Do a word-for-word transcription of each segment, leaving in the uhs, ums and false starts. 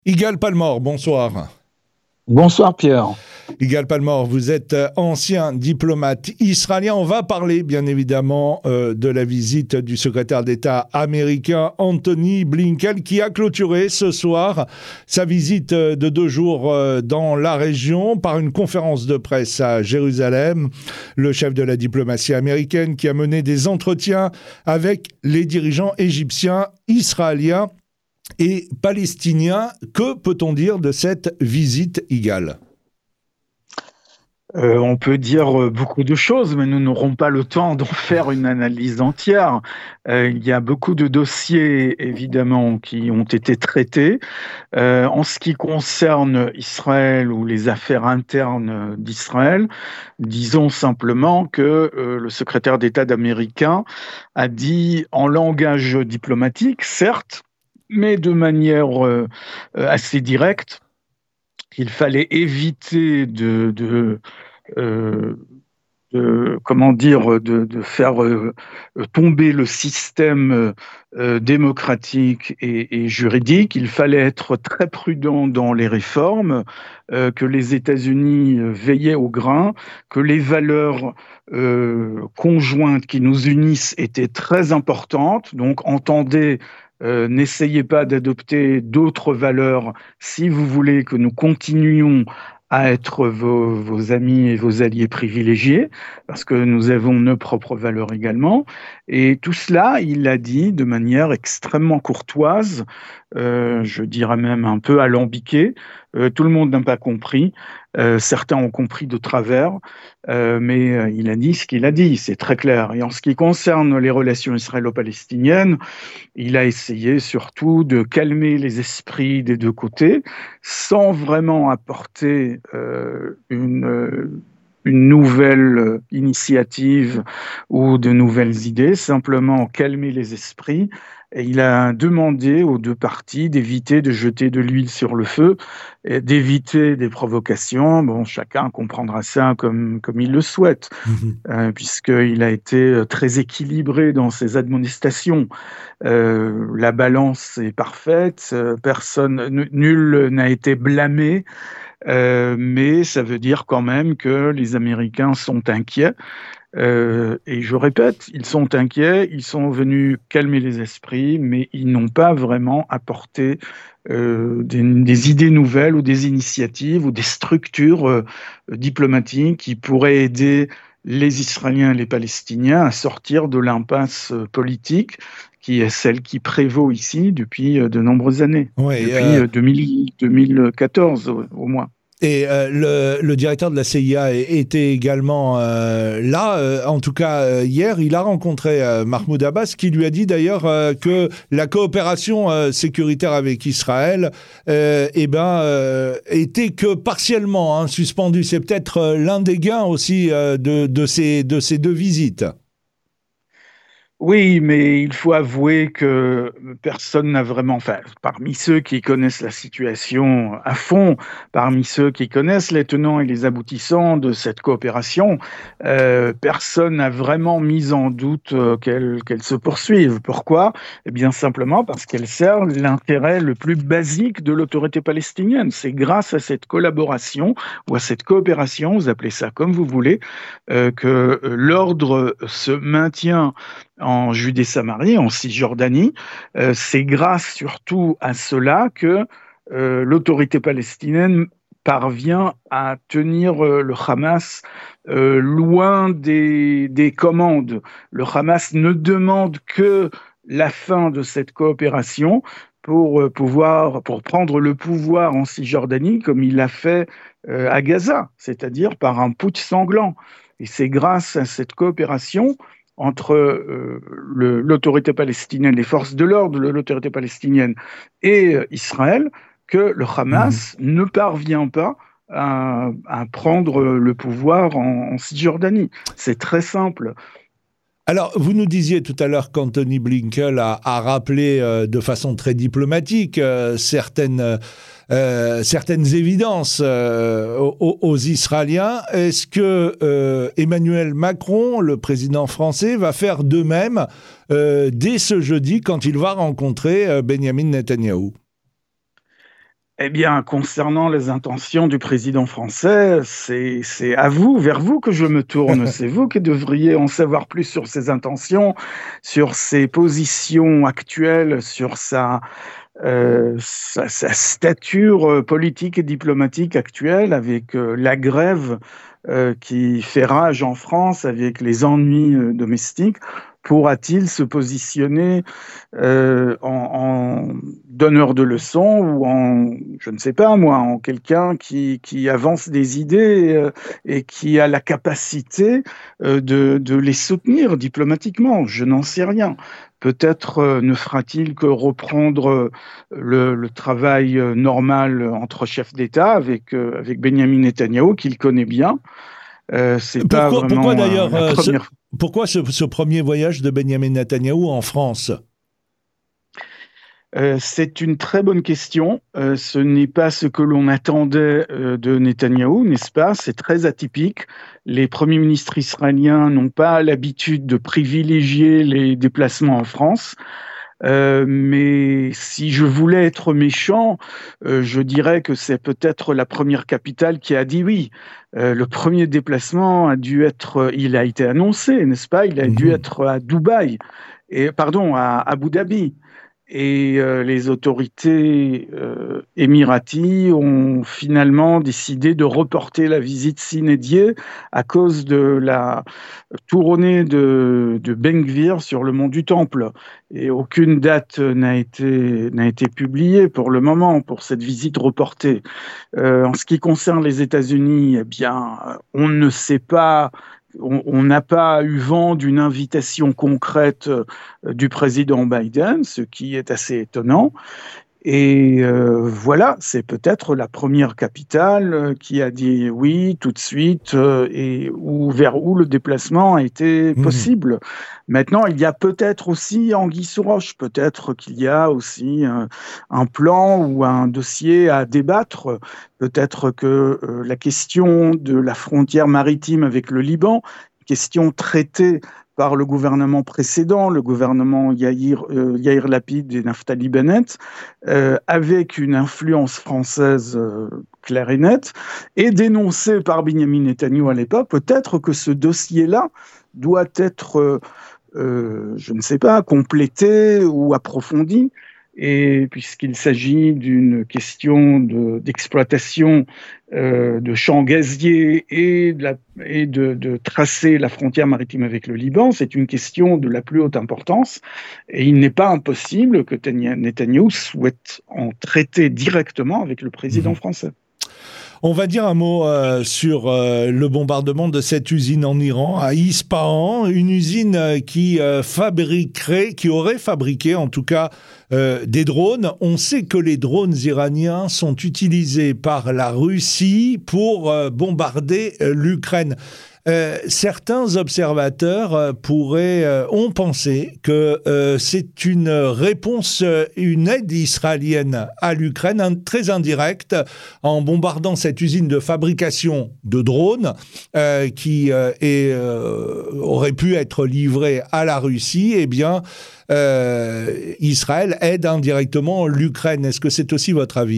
Igal Palmore, bonsoir. Bonsoir Pierre. Igal Palmore, vous êtes ancien diplomate israélien. On va parler bien évidemment euh, de la visite du secrétaire d'État américain Anthony Blinken qui a clôturé ce soir sa visite de deux jours euh, dans la région par une conférence de presse à Jérusalem. Le chef de la diplomatie américaine qui a mené des entretiens avec les dirigeants égyptiens, israéliens et palestiniens. Que peut-on dire de cette visite, Igal ? Euh, on peut dire beaucoup de choses, mais nous n'aurons pas le temps d'en faire une analyse entière. Euh, il y a beaucoup de dossiers, évidemment, qui ont été traités. Euh, en ce qui concerne Israël ou les affaires internes d'Israël, disons simplement que euh, le secrétaire d'État américain a dit en langage diplomatique, certes, mais de manière euh, assez directe, qu'il fallait éviter de, de, euh, de comment dire, de, de faire euh, tomber le système euh, démocratique et, et juridique. Il fallait être très prudent dans les réformes, euh, que les États-Unis veillaient au grain, que les valeurs euh, conjointes qui nous unissent étaient très importantes. Donc, entendez. Euh, n'essayez pas d'adopter d'autres valeurs si vous voulez que nous continuions à être vos, vos amis et vos alliés privilégiés, parce que nous avons nos propres valeurs également. Et tout cela, il l'a dit de manière extrêmement courtoise, euh, je dirais même un peu alambiquée. Euh, tout le monde n'a pas compris. Euh, certains ont compris de travers, euh, mais euh, il a dit ce qu'il a dit, c'est très clair. Et en ce qui concerne les relations israélo-palestiniennes, il a essayé surtout de calmer les esprits des deux côtés, sans vraiment apporter euh, une, une nouvelle initiative ou de nouvelles idées, simplement calmer les esprits. Et il a demandé aux deux parties d'éviter de jeter de l'huile sur le feu, et d'éviter des provocations. Bon, chacun comprendra ça comme, comme il le souhaite, mmh. euh, puisqu'il a été très équilibré dans ses admonestations. Euh, la balance est parfaite, personne, nul n'a été blâmé, euh, mais ça veut dire quand même que les Américains sont inquiets. Euh, et je répète, ils sont inquiets, ils sont venus calmer les esprits, mais ils n'ont pas vraiment apporté euh, des, des idées nouvelles ou des initiatives ou des structures euh, diplomatiques qui pourraient aider les Israéliens et les Palestiniens à sortir de l'impasse politique qui est celle qui prévaut ici depuis de nombreuses années, ouais, depuis euh... deux mille, deux mille quatorze au, au moins. Et euh, le, le directeur de la C I A était également euh, là, euh, en tout cas euh, hier, il a rencontré euh, Mahmoud Abbas, qui lui a dit d'ailleurs euh, que la coopération euh, sécuritaire avec Israël euh, eh ben, euh, était que partiellement hein, suspendue. C'est peut-être euh, l'un des gains aussi euh, de, de, ces, de ces deux visites. Oui, mais il faut avouer que personne n'a vraiment, enfin, parmi ceux qui connaissent la situation à fond, parmi ceux qui connaissent les tenants et les aboutissants de cette coopération, euh, personne n'a vraiment mis en doute qu'elle qu'elle se poursuive. Pourquoi ? Eh bien, simplement parce qu'elle sert l'intérêt le plus basique de l'autorité palestinienne. C'est grâce à cette collaboration ou à cette coopération, vous appelez ça comme vous voulez, euh, que l'ordre se maintient en Judée-Samarie, en Cisjordanie. Euh, c'est grâce surtout à cela que euh, l'autorité palestinienne parvient à tenir euh, le Hamas euh, loin des, des commandes. Le Hamas ne demande que la fin de cette coopération pour, euh, pouvoir, pour prendre le pouvoir en Cisjordanie, comme il l'a fait euh, à Gaza, c'est-à-dire par un putsch sanglant. Et c'est grâce à cette coopération entre euh, le, l'autorité palestinienne, les forces de l'ordre de l'autorité palestinienne et euh, Israël, que le Hamas mmh. ne parvient pas à, à prendre le pouvoir en, en Cisjordanie. C'est très simple. Alors, vous nous disiez tout à l'heure qu'Anthony Blinken a, a rappelé euh, de façon très diplomatique euh, certaines, euh, certaines évidences euh, aux, aux Israéliens. Est-ce que euh, Emmanuel Macron, le président français, va faire de même euh, dès ce jeudi quand il va rencontrer euh, Benjamin Netanyahou ? Eh bien, concernant les intentions du président français, c'est, c'est à vous, vers vous que je me tourne. C'est vous qui devriez en savoir plus sur ses intentions, sur ses positions actuelles, sur sa, euh, sa, sa stature politique et diplomatique actuelle, avec euh, la grève euh, qui fait rage en France, avec les ennuis euh, domestiques. Pourra-t-il se positionner euh, en, en donneur de leçons ou en, je ne sais pas moi, en quelqu'un qui, qui avance des idées euh, et qui a la capacité euh, de, de les soutenir diplomatiquement? Je n'en sais rien. Peut-être euh, ne fera-t-il que reprendre le, le travail euh, normal entre chefs d'État avec, euh, avec Benyamin Netanyahou, qu'il connaît bien. Euh, c'est pourquoi, pas vraiment pourquoi d'ailleurs euh, la première... ce, pourquoi ce, ce premier voyage de Benyamin Netanyahou en France? Euh, c'est une très bonne question. Euh, ce n'est pas ce que l'on attendait euh, de Netanyahou, n'est-ce pas? C'est très atypique. Les premiers ministres israéliens n'ont pas l'habitude de privilégier les déplacements en France. Euh, mais si je voulais être méchant, euh, je dirais que c'est peut-être la première capitale qui a dit oui. Euh, le premier déplacement a dû être, il a été annoncé, n'est-ce pas? Il a mmh. dû être à Dubaï, et pardon, à Abu Dhabi. Et euh, les autorités euh, émiraties ont finalement décidé de reporter la visite sine die à cause de la tournée de, de Ben Gvir sur le mont du Temple. Et aucune date n'a été, n'a été publiée pour le moment pour cette visite reportée. Euh, en ce qui concerne les États-Unis, eh bien, on ne sait pas... On n'a pas eu vent d'une invitation concrète euh, du président Biden, ce qui est assez étonnant. Et euh, voilà, c'est peut-être la première capitale qui a dit oui tout de suite euh, et où, vers où le déplacement a été possible. Mmh. Maintenant, il y a peut-être aussi anguille sous roche, peut-être qu'il y a aussi un, un plan ou un dossier à débattre. Peut-être que euh, la question de la frontière maritime avec le Liban, question traitée par le gouvernement précédent, le gouvernement Yair, euh, Yair Lapid et Naftali Bennett, euh, avec une influence française euh, claire et nette, et dénoncée par Benyamin Netanyahou à l'époque, peut-être que ce dossier-là doit être, euh, euh, je ne sais pas, complété ou approfondi. Et puisqu'il s'agit d'une question de, d'exploitation euh, de champs gaziers et, de, la, et de, de tracer la frontière maritime avec le Liban, c'est une question de la plus haute importance. Et il n'est pas impossible que Netanyahou souhaite en traiter directement avec le président français. On va dire un mot euh, sur euh, le bombardement de cette usine en Iran, à Ispahan, une usine euh, qui euh, fabriquerait, qui aurait fabriqué en tout cas euh, des drones. On sait que les drones iraniens sont utilisés par la Russie pour euh, bombarder euh, l'Ukraine. Euh, certains observateurs euh, pourraient, euh, ont pensé que euh, c'est une réponse, euh, une aide israélienne à l'Ukraine, un, très indirecte, en bombardant cette usine de fabrication de drones euh, qui euh, est, euh, aurait pu être livrée à la Russie. Eh bien, euh, Israël aide indirectement l'Ukraine. Est-ce que c'est aussi votre avis ?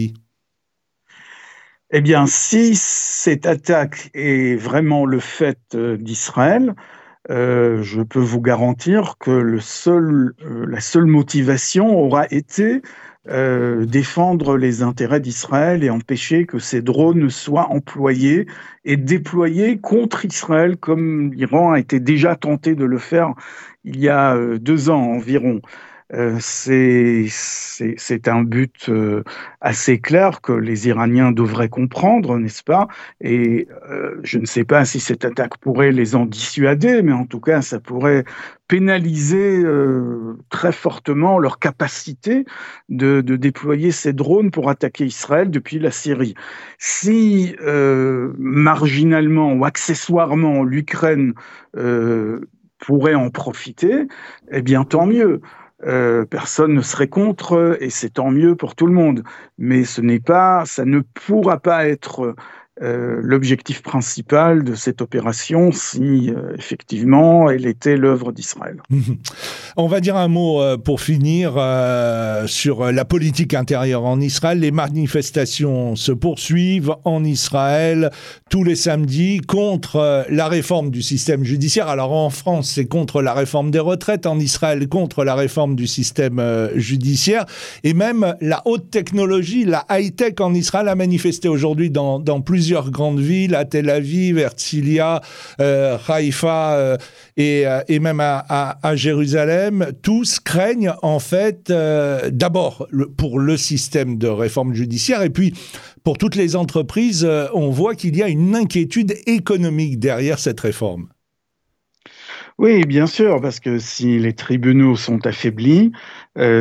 Eh bien, si cette attaque est vraiment le fait euh, d'Israël, euh, je peux vous garantir que le seul, euh, la seule motivation aura été euh, défendre les intérêts d'Israël et empêcher que ces drones soient employés et déployés contre Israël, comme l'Iran a été déjà tenté de le faire il y a euh, deux ans environ. Euh, c'est, c'est, c'est un but euh, assez clair que les Iraniens devraient comprendre, n'est-ce pas? Et euh, je ne sais pas si cette attaque pourrait les en dissuader, mais en tout cas, ça pourrait pénaliser euh, très fortement leur capacité de, de déployer ces drones pour attaquer Israël depuis la Syrie. Si euh, marginalement ou accessoirement l'Ukraine euh, pourrait en profiter, eh bien tant mieux. Euh, personne ne serait contre et c'est tant mieux pour tout le monde. Mais ce n'est pas, ça ne pourra pas être euh, l'objectif principal de cette opération si euh, effectivement elle était l'œuvre d'Israël. On va dire un mot euh, pour finir euh, sur la politique intérieure en Israël. Les manifestations se poursuivent en Israël tous les samedis contre euh, la réforme du système judiciaire. Alors en France, c'est contre la réforme des retraites, en Israël contre la réforme du système euh, judiciaire, et même la haute technologie, la high-tech en Israël a manifesté aujourd'hui dans, dans plusieurs grandes villes, à Tel Aviv, Herzliya, euh, Haïfa euh, et, euh, et même à, à, à Jérusalem. Tous craignent en fait euh, d'abord le, pour le système de réforme judiciaire, et puis pour toutes les entreprises, euh, on voit qu'il y a une inquiétude économique derrière cette réforme. Oui, bien sûr, parce que si les tribunaux sont affaiblis, euh,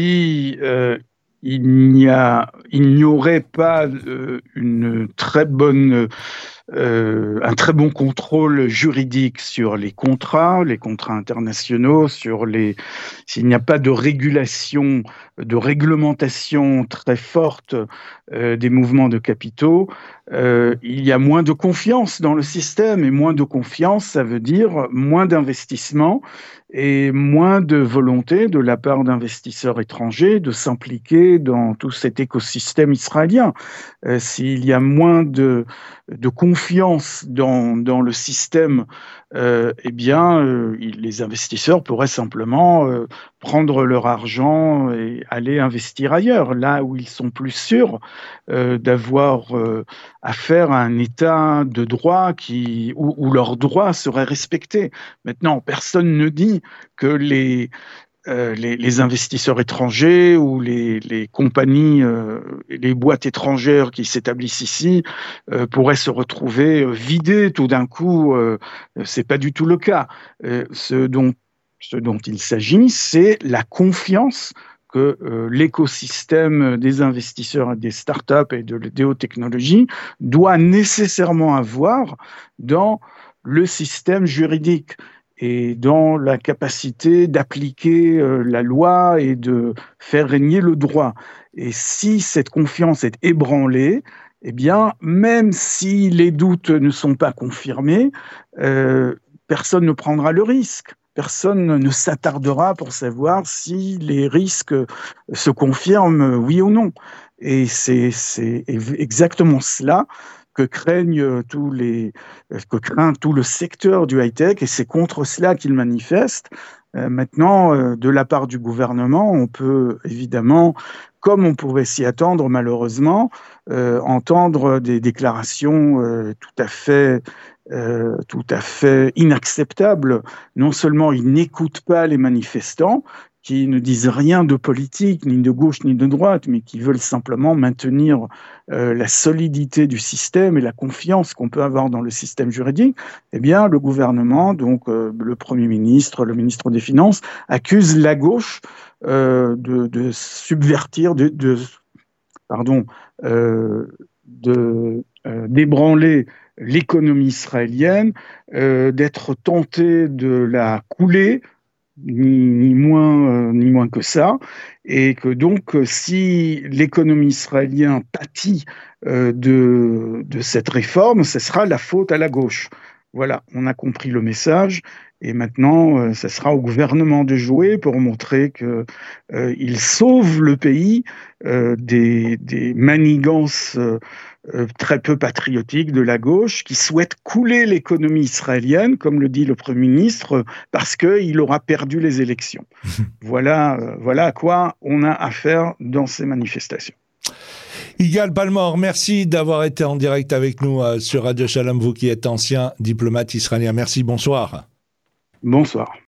si euh, il n'y a, il n'y aurait pas euh, une très bonne, euh, un très bon contrôle juridique sur les contrats, les contrats internationaux, sur les, s'il n'y a pas de régulation, de réglementation très forte euh, des mouvements de capitaux, euh, il y a moins de confiance dans le système, et moins de confiance, ça veut dire moins d'investissement et moins de volonté de la part d'investisseurs étrangers de s'impliquer dans tout cet écosystème israélien. Euh, s'il y a moins de, de confiance dans, dans le système, euh, eh bien, euh, les investisseurs pourraient simplement euh, prendre leur argent et aller investir ailleurs, là où ils sont plus sûrs euh, d'avoir euh, affaire à un État de droit qui, où, où leurs droits seraient respectés. Maintenant, personne ne dit que les, euh, les, les investisseurs étrangers ou les, les compagnies, euh, les boîtes étrangères qui s'établissent ici euh, pourraient se retrouver vidées tout d'un coup. Euh, c'est pas du tout le cas. Euh, ce dont, ce dont il s'agit, c'est la confiance que euh, l'écosystème des investisseurs, des startups et de, des hautes technologies doit nécessairement avoir dans le système juridique et dans la capacité d'appliquer euh, la loi et de faire régner le droit. Et si cette confiance est ébranlée, eh bien, même si les doutes ne sont pas confirmés, euh, personne ne prendra le risque. Personne ne s'attardera pour savoir si les risques se confirment, oui ou non. Et c'est, c'est exactement cela que craignent tous les, que craint tout le secteur du high-tech, et c'est contre cela qu'ils manifestent. Euh, maintenant, euh, de la part du gouvernement, on peut évidemment, comme on pouvait s'y attendre malheureusement, euh, entendre des déclarations euh, tout à fait Euh, tout à fait inacceptable. Non seulement ils n'écoutent pas les manifestants, qui ne disent rien de politique, ni de gauche, ni de droite, mais qui veulent simplement maintenir euh, la solidité du système et la confiance qu'on peut avoir dans le système juridique, eh bien, le gouvernement, donc euh, le Premier ministre, le ministre des Finances, accuse la gauche euh, de, de subvertir, de, de, pardon, euh, de, euh, d'ébranler l'économie israélienne, euh, d'être tenté de la couler, ni, ni, moins, euh, ni moins que ça, et que donc si l'économie israélienne pâtit euh, de, de cette réforme, ce sera la faute à la gauche. Voilà, on a compris le message, et maintenant, euh, ce sera au gouvernement de jouer pour montrer qu'il euh, sauve le pays euh, des, des manigances euh, Euh, très peu patriotique de la gauche, qui souhaite couler l'économie israélienne, comme le dit le Premier ministre, parce qu'il aura perdu les élections. Voilà, euh, voilà à quoi on a affaire dans ces manifestations. Yigal Palmor, merci d'avoir été en direct avec nous euh, sur Radio Shalom, vous qui êtes ancien diplomate israélien. Merci, bonsoir. Bonsoir.